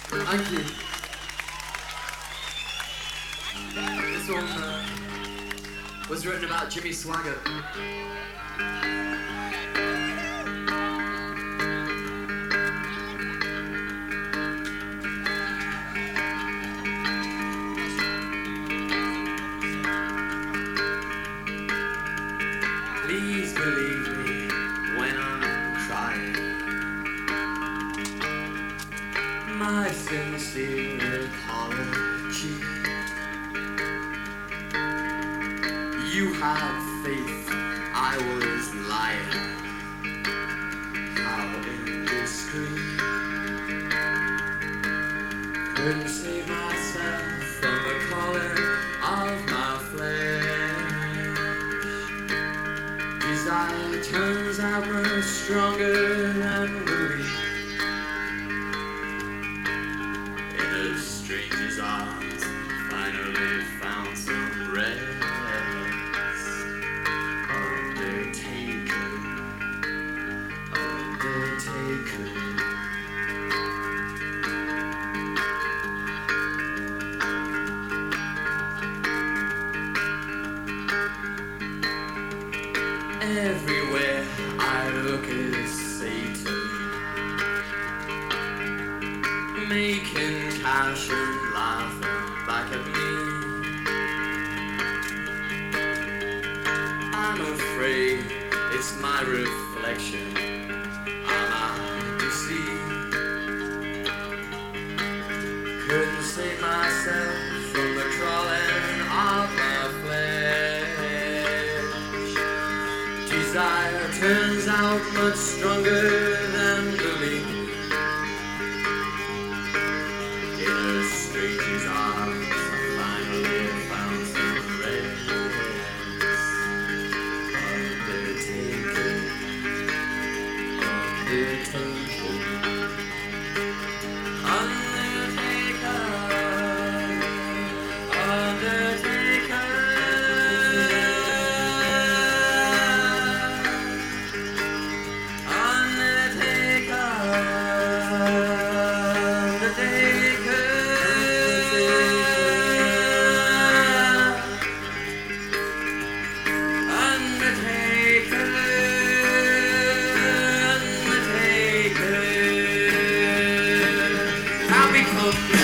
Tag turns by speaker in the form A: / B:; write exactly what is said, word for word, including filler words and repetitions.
A: Thank you. This one uh, was written about Jimmy Swaggart. Please believe me when I'm crying. My sincere apology. You had faith, I was lying. How indiscreet. Couldn't save myself from the calling of my flesh. Desire turns out much stronger than belief. In a stranger's arms, finally found some rest. Undertaker, Undertaker. Everywhere I look is Satan, making cash and laughing back at me. I'm afraid it's my reflection I'm out to see. Couldn't save myself from the crawling of my flesh. Desire turns out much stronger than belief. In a stranger's arms, I finally found some rest. Undertaker, Undertaker, Undertaker, Undertaker. I'll become